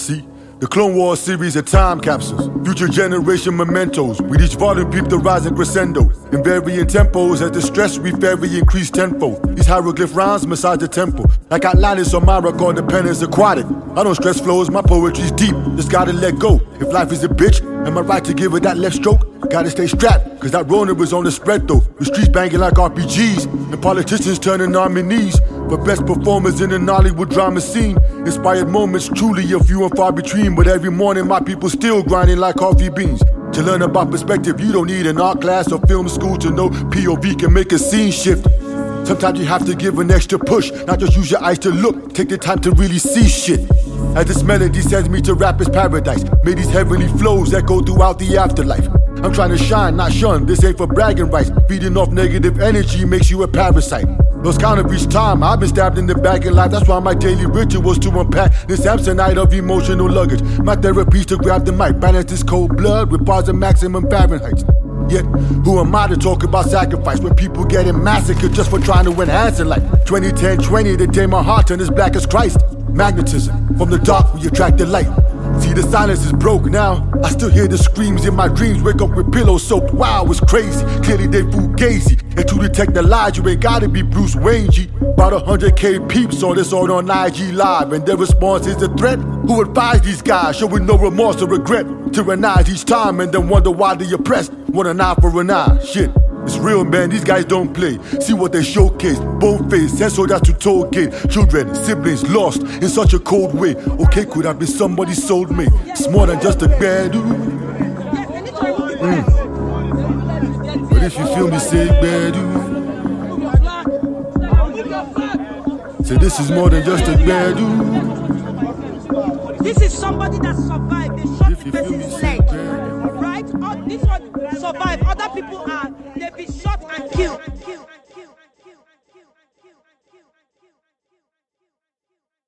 See, the Clone Wars series are time capsules, future generation mementos. With each volume peep the rising crescendo, in varying tempos as the stress we vary increase tenfold. These hieroglyph rhymes massage the tempo, like Atlantis or Myra called the pen is aquatic. I don't stress flows, my poetry's deep, just gotta let go. If life is a bitch, am I right to give her that left stroke? Gotta stay strapped, cause that Rona was on the spread though. The streets banging like RPGs, and politicians turning nominees for best performers in the Nollywood drama scene. Inspired moments truly a few and far between, but every morning my people still grinding like coffee beans. To learn about perspective, you don't need an art class or film school to know POV can make a scene shift. Sometimes you have to give an extra push, not just use your eyes to look, take the time to really see shit. As this melody sends me to rapper's paradise, may these heavenly flows echo throughout the afterlife. I'm trying to shine, not shun, this ain't for bragging rights. Feeding off negative energy makes you a parasite. Those counter each time, I've been stabbed in the back in life. That's why my daily ritual was to unpack this Samsonite of emotional luggage. My therapy's to grab the mic, balance this cold blood with bars of maximum Fahrenheit. Yet, who am I to talk about sacrifice when people getting massacred just for trying to enhance in life? 2010-20, the day my heart turned as black as Christ. Magnetism, from the dark we attract the light. See, the silence is broke now. I still hear the screams in my dreams. Wake up with pillows soaked. Wow, it's crazy. Clearly they fugazi. And to detect the lies, you ain't gotta be Bruce Wayne G. About 100K peeps saw this all on IG Live, and their response is a threat. Who advised these guys, showing no remorse or regret? Tyrannize each time and then wonder why they oppressed. Want an eye for an eye. Shit. It's real, man, these guys don't play. See what they showcase, boneface, send soldiers to toll gate. Children, siblings lost in such a cold way. Okay, could have been somebody's soulmate. It's more than just a bedu. But if you feel me, say bedu. Say this is more than just a bedu. This is somebody that survived. They shot the person's leg. Right? This one survived. Other people are, they've been shot and killed.